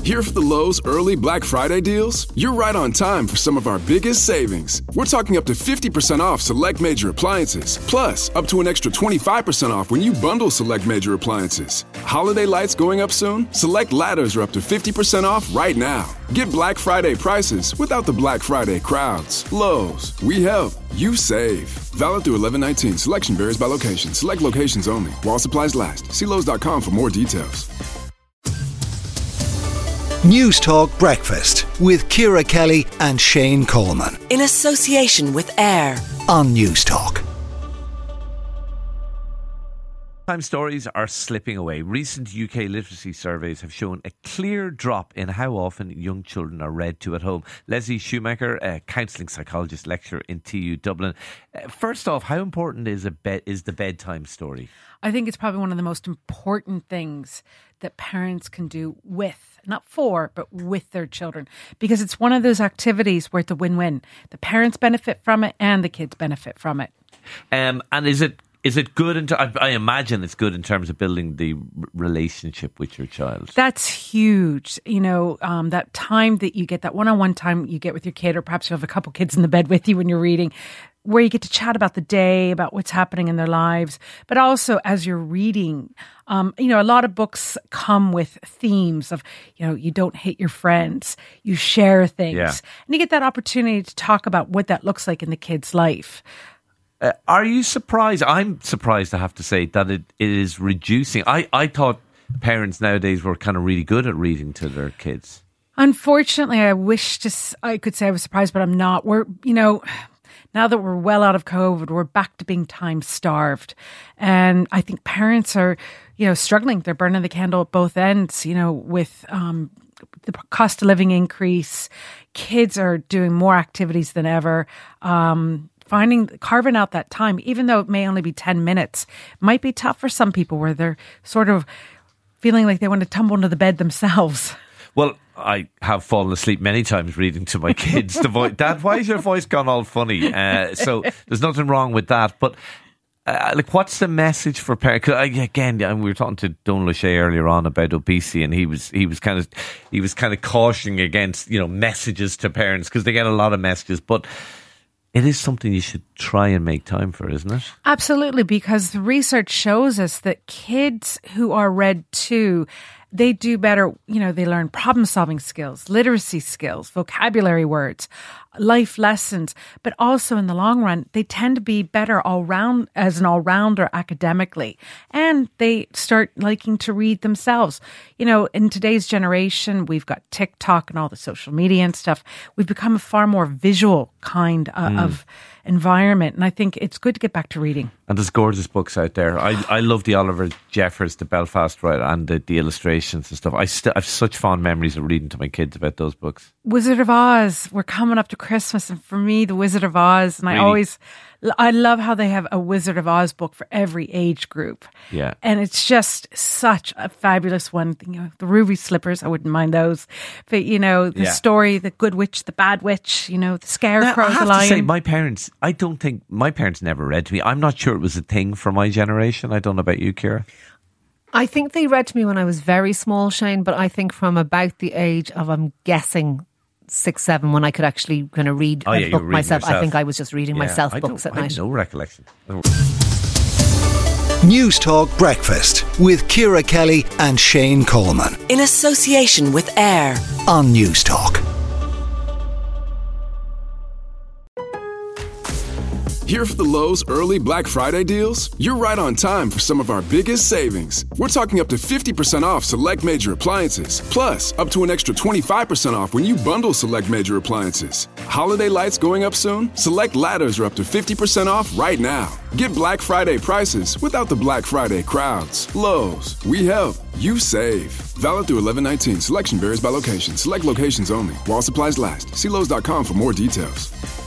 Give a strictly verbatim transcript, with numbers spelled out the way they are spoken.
Here for the Lowe's early Black Friday deals? You're right on time for some of our biggest savings. We're talking up to fifty percent off select major appliances. Plus, up to an extra twenty-five percent off when you bundle select major appliances. Holiday lights going up soon? Select ladders are up to fifty percent off right now. Get Black Friday prices without the Black Friday crowds. Lowe's, we help, you save. Valid through eleven nineteen. Selection varies by location. Select locations only. While supplies last. See Lowe's dot com for more details. News Talk Breakfast with Ciara Kelly and Shane Coleman. In association with AIR on News Talk. Time stories are slipping away. Recent U K literacy surveys have shown a clear drop in how often young children are read to at home. Leslie Shoemaker, a counselling psychologist lecturer in T U Dublin. Uh, first off, how important is a bed is the bedtime story? I think it's probably one of the most important things that parents can do with, not for, but with their children. Because it's one of those activities where it's a win-win. The parents benefit from it and the kids benefit from it. Um, and is it Is it good? In ter- I imagine it's good in terms of building the r- relationship with your child. That's huge. You know, um, that time that you get, that one-on-one time you get with your kid, or perhaps you have a couple kids in the bed with you when you're reading, where you get to chat about the day, about what's happening in their lives. But also as you're reading, um, you know, a lot of books come with themes of, you know, you don't hate your friends, you share things. Yeah. And you get that opportunity to talk about what that looks like in the kid's life. Uh, are you surprised? I'm surprised, I have to say, that it, it is reducing. I, I thought parents nowadays were kind of really good at reading to their kids. Unfortunately, I wish to, I could say I was surprised, but I'm not. We're, you know, now that we're well out of COVID, we're back to being time starved. And I think parents are, you know, struggling. They're burning the candle at both ends, you know, with um, the cost of living increase. Kids are doing more activities than ever. Um Finding, carving out that time, even though it may only be ten minutes, might be tough for some people where they're sort of feeling like they want to tumble into the bed themselves. Well, I have fallen asleep many times reading to my kids. The voice, Dad, why is your voice gone all funny? Uh, so there's nothing wrong with that. But uh, like, what's the message for parents? Cause I, again, we were talking to Don Lachey earlier on about obesity, and he was he was kind of he was kind of cautioning against, you know, messages to parents because they get a lot of messages, but it is something you should try and make time for, isn't it? Absolutely, because the research shows us that kids who are read to, they do better, you know, they learn problem-solving skills, literacy skills, vocabulary words, life lessons, but also in the long run, they tend to be better all round as an all-rounder academically, and they start liking to read themselves. You know, in today's generation, we've got TikTok and all the social media and stuff. We've become a far more visual kind uh, mm. of environment, and I think it's good to get back to reading. And there's gorgeous books out there. I, I love the Oliver Jeffers, the Belfast writer, and the, the illustrations and stuff. I still have such fond memories of reading to my kids about those books. Wizard of Oz. We're coming up to Christmas, and for me, the Wizard of Oz, and really? I always, I love how they have a Wizard of Oz book for every age group. Yeah. And it's just such a fabulous one. You know, the ruby slippers, I wouldn't mind those. But, you know, the yeah. story, the good witch, the bad witch, you know, the scarecrow, now, I have the lion. to say, my parents, I don't think, my parents never read to me. I'm not sure it was a thing for my generation. I don't know about you, Ciara. I think they read to me when I was very small, Shane, but I think from about the age of, I'm guessing, six, seven, when I could actually kind of read oh, a yeah, book myself. yourself. I think I was just reading yeah, myself I books at I night. have no recollection. News Talk Breakfast with Ciara Kelly and Shane Coleman. In association with AIR on News Talk. Here for the Lowe's early Black Friday deals? You're right on time for some of our biggest savings. We're talking up to fifty percent off select major appliances. Plus, up to an extra twenty-five percent off when you bundle select major appliances. Holiday lights going up soon? Select ladders are up to fifty percent off right now. Get Black Friday prices without the Black Friday crowds. Lowe's, we help, you save. Valid through eleven nineteen. Selection varies by location. Select locations only. While supplies last. See Lowe's dot com for more details.